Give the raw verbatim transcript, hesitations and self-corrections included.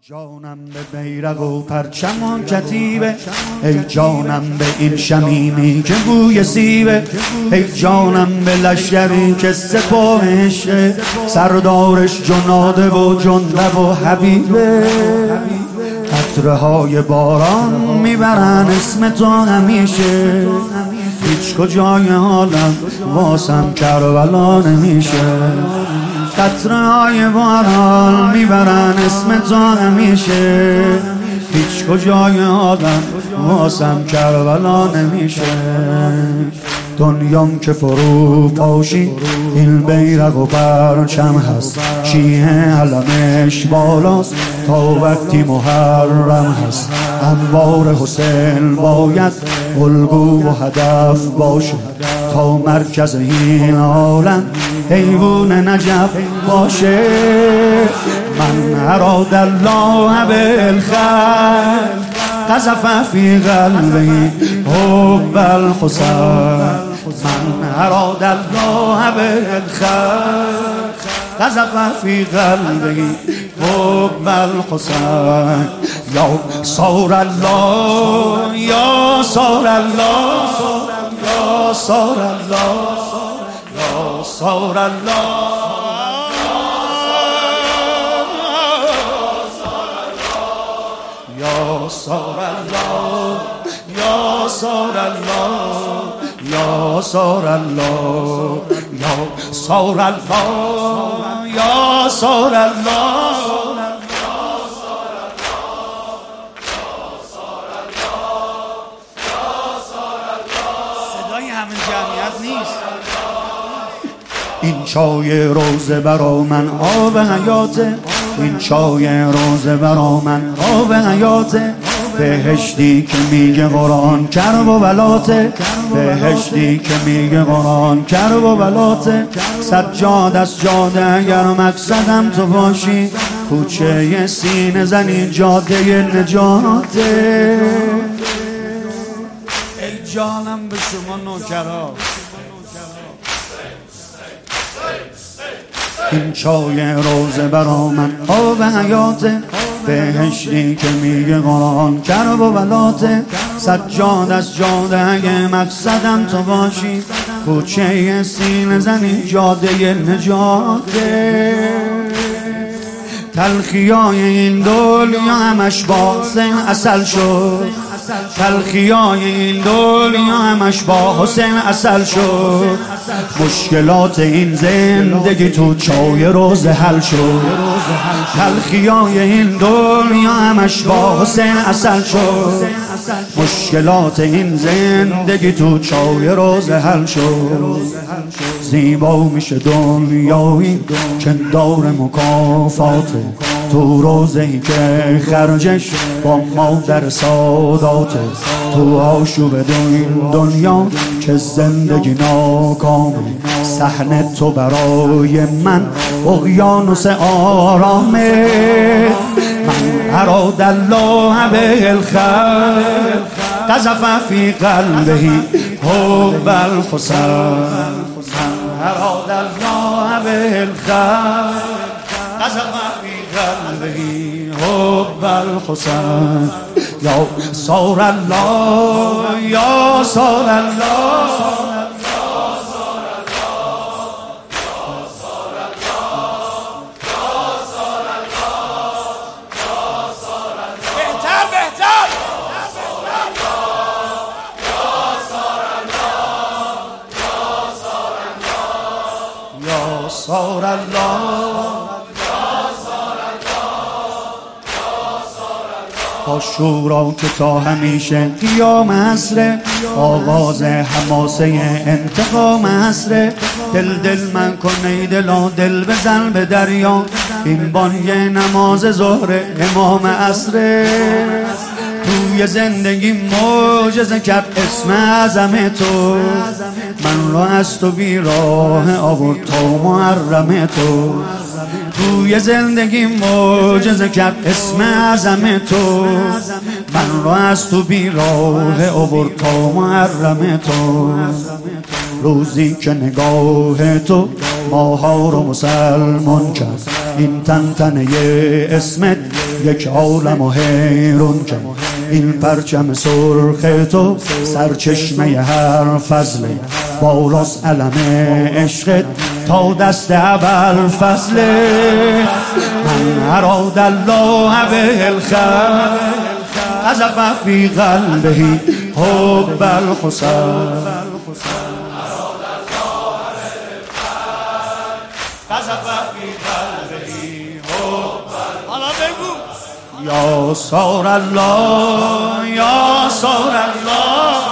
جانم به بیرق و پرچم و کتیبه، ای جانم به این شمیمی که بوی سیبه، ای جانم به لشکری که سپاهشه، سردارش جناده و جندب و حبیبه. قطره های باران میبرن اسم تو همیشه، هیچ کجای حالم واسم کربلا نمیشه. قطره های باران میبرن اسم تو همیشه، هیچ کجای آدم واسم کربلا نمیشه. دنیام که فرو پاشی این بیرق و پرچم هست، شیعه علمش بالاست تا وقتی محرم هست. انوار حسین باید الگو و هدف باشه، تا مرکز این عالم حیوان نجف باشه. من اراد الله بالخیر قذف فی قلبی حب الحسین، من اراد الله بالخیر قذف فی قلبی حب الحسین. یا صار الله یا صار الله یا صار الله یا صار الله یا صار الله یا صار الله یا صار الله یا صار الله یا صار الله. صدای همین جمعیت نیست. این چای روزه برا من آب حیاته، این چای روزه برا من آب حیاته. بهشتی که میگه قرآن کرب و بلاته، بهشتی که میگه قرآن کرب و بلاته. سجاد از جاده اگر مقصدم تو باشی، کوچه سینه زنی جاده نجاته. ای جانم به شما نوکرا، این چای روزه برا من آب حیاته. بهشتی که میگه قرآن کرب و بلاته. سجاد از جاده اگه مقصدم تو باشی، کوچه سینه زنی جاده نجاته. تلخیای این دنیا همش با حسین اصل شد، تلخیای این دنیا همش با حسین اصل شد. مشکلات این زندگی تو چای روزه حل شد، تلخیای این دنیا همش با حسین اصل شد. مشکلات این زندگی تو چای روزه حل شد. زیبا میشه دنیایی که دار مکافاته، تو روزه‌ای که خرجش با مادر ساداته. تو آشوب این دنیا که زندگی ناکامه، صحنه تو برای من اقیانوس آرامه. من اراد الله بالخیر قذف فی قلبه حب الحسین، من اراد الله بالخیر قذف فی قلبه حب الحسین. یا صار الله یا صار الله صار الله. آشورا که تا همیشه قیام عصره، آغاز حماسه انتقام عصره. دل دل من کن ای دلا دل بزن به دریا، این بانگ نماز ظهر امام عصره. توی زندگی معجزه کرد اسم اعظم تو، من را از تو بیراه آورد تا محرم تو. توی زندگی معجزه کرد اسم اعظم تو، من را از تو بیراه آورد تا محرم تو. روزی که نگاه تو ماها رو مسلمان کرد، این تنتنه اسمت یک عالم و حیرون کن این پرچم سرخ تو سرچشمه هر فضل بالاست علم عشقت تا دست اول فضل من اراد الله به الخیر قذف فی قلبه حب الحسین یا سار الله یا سار الله